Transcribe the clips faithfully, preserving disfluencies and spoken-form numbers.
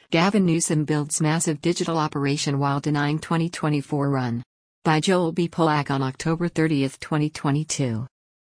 Gavin Newsom builds massive digital operation while denying twenty twenty-four run. By Joel B. Polak on October thirtieth, twenty twenty-two.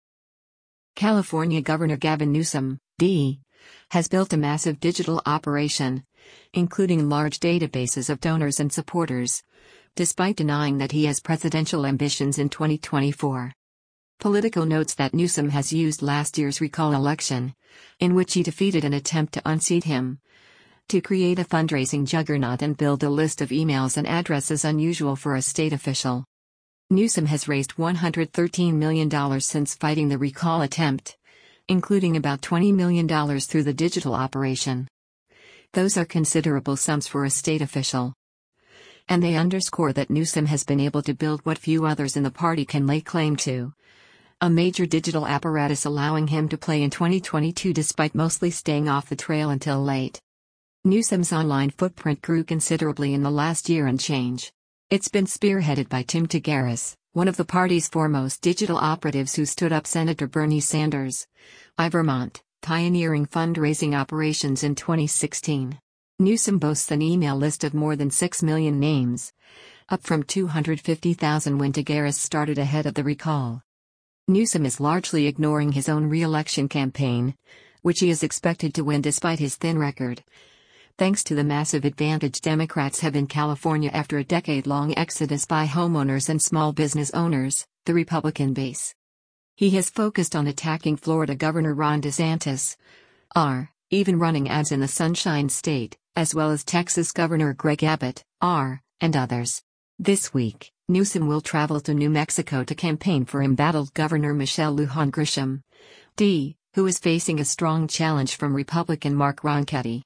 California Governor Gavin Newsom, D, has built a massive digital operation, including large databases of donors and supporters, despite denying that he has presidential ambitions in twenty twenty-four. Politico notes that Newsom has used last year's recall election, in which he defeated an attempt to unseat him, to create a fundraising juggernaut and build a list of emails and addresses unusual for a state official. Newsom has raised one hundred thirteen million dollars since fighting the recall attempt, including about twenty million dollars through the digital operation. Those are considerable sums for a state official. And they underscore that Newsom has been able to build what few others in the party can lay claim to: a major digital apparatus allowing him to play in twenty twenty-two despite mostly staying off the trail until late. Newsom's online footprint grew considerably in the last year and change. It's been spearheaded by Tim Tagaris, one of the party's foremost digital operatives who stood up Senator Bernie Sanders of Vermont, pioneering fundraising operations in twenty sixteen. Newsom boasts an email list of more than six million names, up from two hundred fifty thousand when Tagaris started ahead of the recall. Newsom is largely ignoring his own re-election campaign, which he is expected to win despite his thin record, thanks to the massive advantage Democrats have in California after a decade-long exodus by homeowners and small business owners, the Republican base. He has focused on attacking Florida Governor Ron DeSantis, R, even running ads in the Sunshine State, as well as Texas Governor Greg Abbott, R, and others. This week, Newsom will travel to New Mexico to campaign for embattled Governor Michelle Lujan Grisham, D, who is facing a strong challenge from Republican Mark Ronchetti.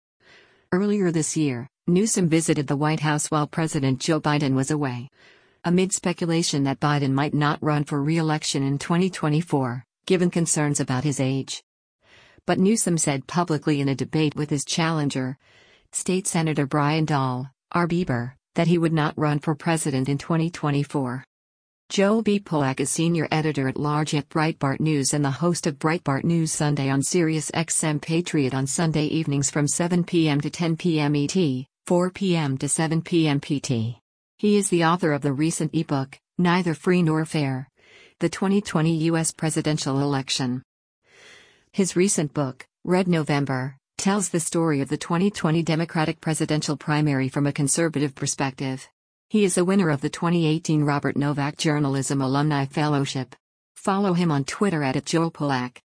Earlier this year, Newsom visited the White House while President Joe Biden was away, amid speculation that Biden might not run for re-election in twenty twenty-four, given concerns about his age. But Newsom said publicly in a debate with his challenger, State Senator Brian Dahl, R. Bieber, that he would not run for president in twenty twenty-four. Joel B. Polak is senior editor-at-large at Breitbart News and the host of Breitbart News Sunday on Sirius X M Patriot on Sunday evenings from seven p m to ten p m E T, four p m to seven p m P T. He is the author of the recent ebook, Neither Free Nor Fair: The twenty twenty U S Presidential Election. His recent book, Red November, tells the story of the twenty twenty Democratic presidential primary from a conservative perspective. He is a winner of the twenty eighteen Robert Novak Journalism Alumni Fellowship. Follow him on Twitter at Joel Polak.